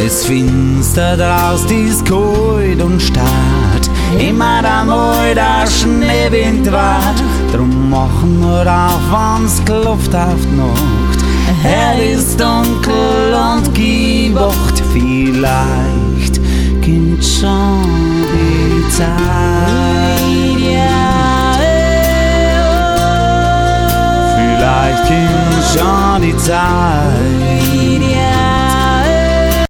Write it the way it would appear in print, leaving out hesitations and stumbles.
Es finster draus, dies kalt und starrt, immer der Mal der Schneewind wart. Drum machen wir auf, wann's klopft auf die Nacht. Es ist dunkel und gewacht, vielleicht kommt schon die Zeit. Vielleicht kommt schon die Zeit.